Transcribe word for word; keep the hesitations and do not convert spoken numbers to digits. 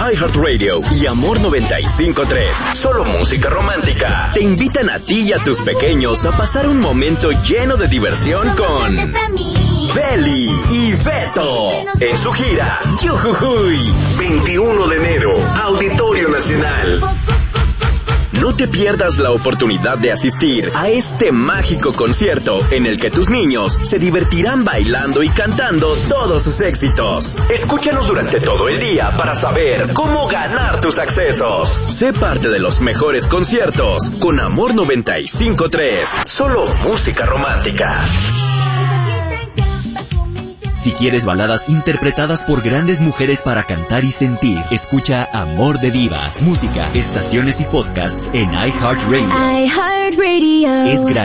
iHeartRadio y Amor noventa y cinco punto tres, solo música romántica, te invitan a ti y a tus pequeños a pasar un momento lleno de diversión con Beli y Beto en su gira Yujujuy, veintiuno de enero, Auditorio Nacional. No te pierdas la oportunidad de asistir a este mágico concierto en el que tus niños se divertirán bailando y cantando todos sus éxitos. Escúchanos durante todo el día para saber cómo ganar tus accesos. Sé parte de los mejores conciertos con Amor noventa y cinco punto tres, solo música romántica. Si quieres baladas interpretadas por grandes mujeres para cantar y sentir, escucha Amor de Divas, música, estaciones y podcasts en iHeartRadio. iHeartRadio. Es gratis.